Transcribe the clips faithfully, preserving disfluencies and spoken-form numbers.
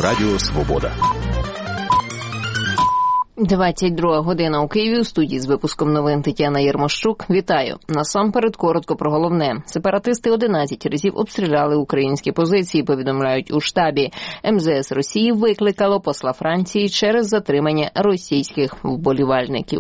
Радіо Свобода. двадцять друга година у Києві. У студії з випуском новин Тетяна Єрмощук. Вітаю. Насамперед коротко про головне. Сепаратисти одинадцять разів обстріляли українські позиції, повідомляють у штабі. ем зе ес Росії викликало посла Франції через затримання російських вболівальників.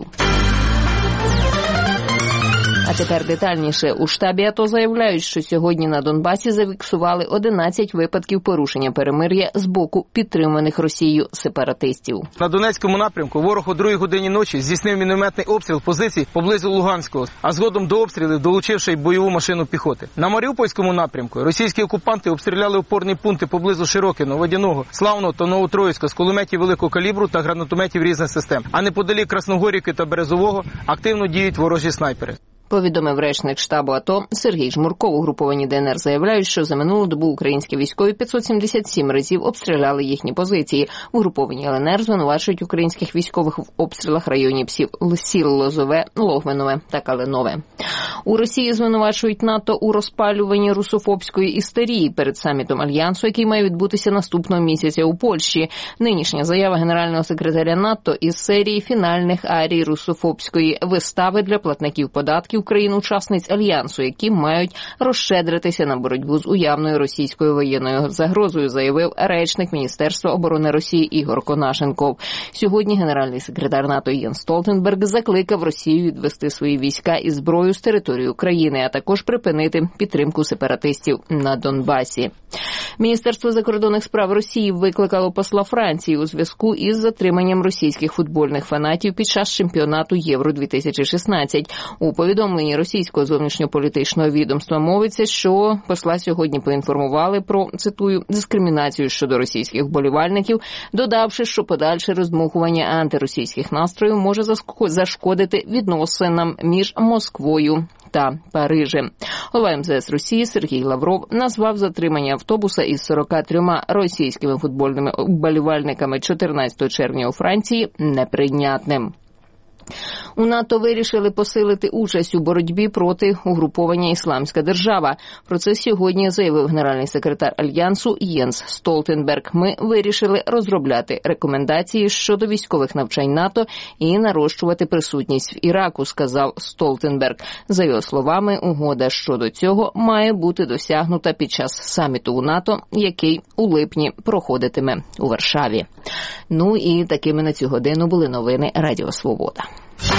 А тепер детальніше. У штабі АТО заявляють, що сьогодні на Донбасі зафіксували одинадцять випадків порушення перемир'я з боку підтриманих Росією сепаратистів. На Донецькому напрямку ворог о другій годині ночі здійснив мінометний обстріл позицій поблизу Луганського, а згодом до обстрілів долучивши й бойову машину піхоти. На Маріупольському напрямку російські окупанти обстріляли опорні пункти поблизу Широкиного, Водяного, Славного та Новотроїцька з кулеметів великого калібру та гранатометів різних систем. А неподалік Красногорівки та Березового активно діють ворожі снайпери. Повідомив речник штабу АТО Сергій Жмурко. Угруповані Де ен ер заявляють, що за минулу добу українські військові п'ятсот сімдесят сім разів обстріляли їхні позиції. Угруповані ел ен ер звинувачують українських військових в обстрілах районів сіл Лозове, Логвинове та Калинове. У Росії звинувачують НАТО у розпалюванні русофобської істерії перед самітом Альянсу, який має відбутися наступного місяця у Польщі. Нинішня заява генерального секретаря НАТО із серії фінальних арій русофобської вистави для платників податків країн-учасниць Альянсу, які мають розщедритися на боротьбу з уявною російською воєнною загрозою, заявив речник Міністерства оборони Росії Ігор Конашенков. Сьогодні генеральний секретар НАТО Єнс Столтенберг закликав Росію відвести свої війська і зброю з території України, а також припинити підтримку сепаратистів на Донбасі. Міністерство закордонних справ Росії викликало посла Франції у зв'язку із затриманням російських футбольних фанатів під час чемпіонату Євро дві тисячі шістнадцять. У повідомленні російського зовнішньополітичного відомства мовиться, що посла сьогодні поінформували про, цитую, дискримінацію щодо російських вболівальників, додавши, що подальше роздмухування антиросійських настроїв може зашкодити відносинам між Москвою та Парижем. Голова ем зе ес Росії Сергій Лавров назвав затримання автобуса із сорока трьома російськими футбольними вболівальниками чотирнадцятого червня у Франції неприйнятним. У НАТО вирішили посилити участь у боротьбі проти угруповання «Ісламська держава». Про це сьогодні заявив генеральний секретар Альянсу Єнс Столтенберг. Ми вирішили розробляти рекомендації щодо військових навчань НАТО і нарощувати присутність в Іраку, сказав Столтенберг. За його словами, угода щодо цього має бути досягнута під час саміту у НАТО, який у липні проходитиме у Варшаві. Ну і такими на цю годину були новини Радіо Свобода.